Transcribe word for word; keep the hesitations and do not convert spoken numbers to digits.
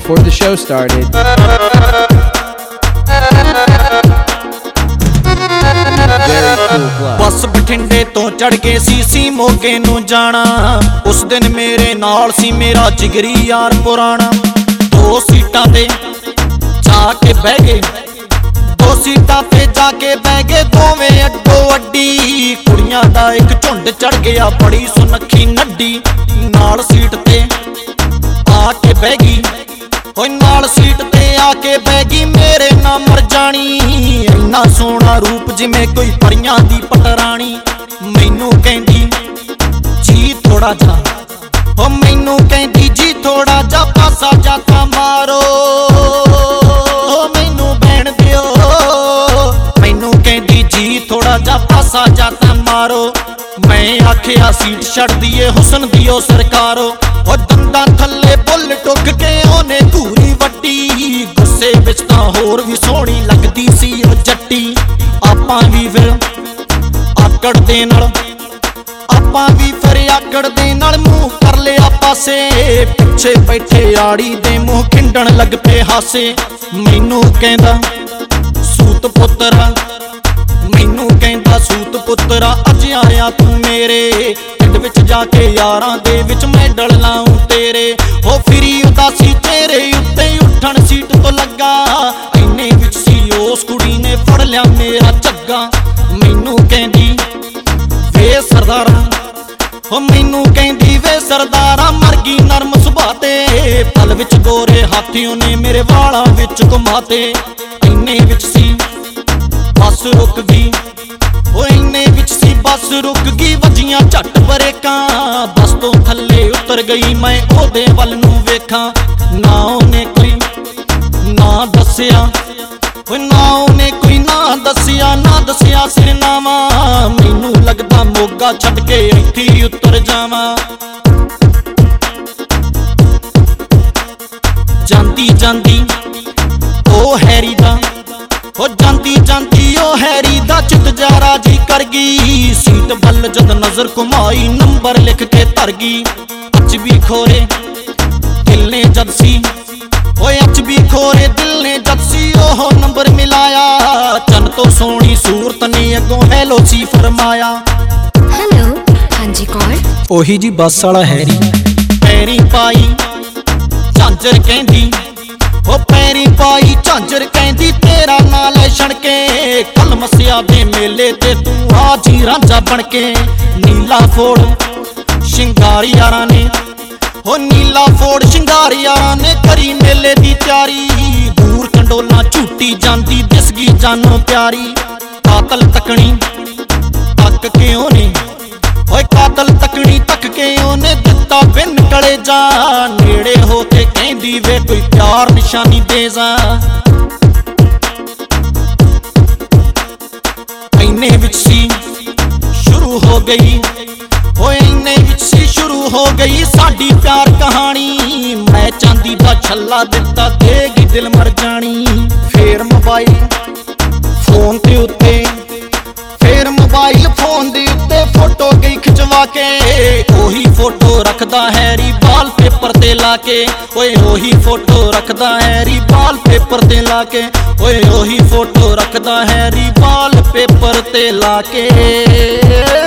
before the show started. Very cool club. बस बठिंडे तो चढ़ के सीसी मोगे नू जाना, उस दिन मेरे नाल सी मेरा जिगरी यार पुराना। दो सीटां ते जाके बह गए, दो सीटां ते जाके बह गए दोवें अड्डो अड्डी। कुड़ियां दा एक झुंड चढ़ गया बड़ी सुनखी नड्डी, नाल सीट ते आके बह गई, ओए नाल सीट ते आके बह गई मेरे ना मर जानी। इन्ना सोहना रूप जिवें कोई परियां दी पटरानी। मैनू कहंदी जी थोड़ा जा, ओ मैनू कहंदी जी थोड़ा जा पासा जाता मारो, मैनू बहन दियो। मैनू कहंदी जी थोड़ा जा पासा जाता मारो। मैं आखिया सीट छड़ दिए हुसन दियो सरकारो, ओ दंदां थल्ले बुल टुक के ओने धूरी वड्डी। गुस्से विच तां होर भी सोहनी लगदी सी ओ जट्टी। आपां भी फिर आकड़ दे नाल, आपां भी फिर आकड़ दे नाल मूंह कर लिया पासे। पिछे बैठे आड़ी दे मूंह खिंडण लग पे हासे। मैनू कहंदा सूत पुत्तरा, मैनू कहंदा सूत पुत्तरा अज आया तू मेरे पिंड विच जाके यारां दे विच मैडल लाऊं तेरे। हो फिरी उदासी चेहरे उत्ते उठण सीट तो लगा, इन्ने विच सी उस कुड़ी ने फड़ लिया मेरा झग्गा। मैनू कहंदी वे सरदारा, हो मैनू कहंदी वे सरदारा मर गई नरम सुभा ते। पल विच गोरे हाथियों ने मेरे वालां विच घुमाते। इन्ने विच सी बस रुक गई, ओ इन्ने विच सी बस रुक गई वजियां झट बरेकां। बस तो थल्ले उतर गई मैं ओदे वल नू वेखां। ना ओने कोई ना दस्सिया, ओ ना ओने कोई ना दस्सिया, ना दस्सिया सिरनावा। मैनू लगदा मोगा छड्ड के इत्थे ही उतर जावां। जांदी जांदी ओ हैरी दा, ओ जांदी जांदी ओ हैरी दा चित जा राजी कर गई। सीट बल जद नजर घुमाई नंबर लिख के धर गई। अच भी खोरे दिल ने जद सी, ओए अच भी खोरे दिल ने जद सी ओह नंबर मिलाया। चन तो सोहनी सूरत ने अगों हैलो सी फरमाया। हेलो हां जी कौन? ओही जी बस वाला हैरी। पैरी पाई झांजर कहंदी, ओ पैरी पाई झांजर कहंदी तेरा नाल छण के। कल मसिया दे मेले ते तू आ जी रांझा बन के। नीला फोड़ शिंगारी यारां ने, ओ नीला फोड़ शिंगारी यारां ने करी मेले दी तैयारी। दूर कंडोला झूटी जांदी दिसगी जानो प्यारी। कातल तकनी तक के ओने, ओए कातल तकनी तक के ओने दिता बिन कले जा। नेड़े हो के कहंदी वे कोई प्यार निशानी दे जा। इन्ने विच सी शुरू हो गई, ओए इन्ने विच सी शुरू हो गई साडी प्यार कहानी। मैं चांदी दा छल्ला दिता देगी दिल मर जानी। फेर मोबाइल फोन ते उत्ते, फेर मोबाइल फोन दे उत्ते फोटो गई खिचवा के। ओही फोटो रखदा हैरी वाल पेपर ते लाके, ओए ओही फोटो रखदा हैरी वाल पेपर ते लाके, ओए ओही फोटो रखदा हैरी वाल पेपर ते लाके।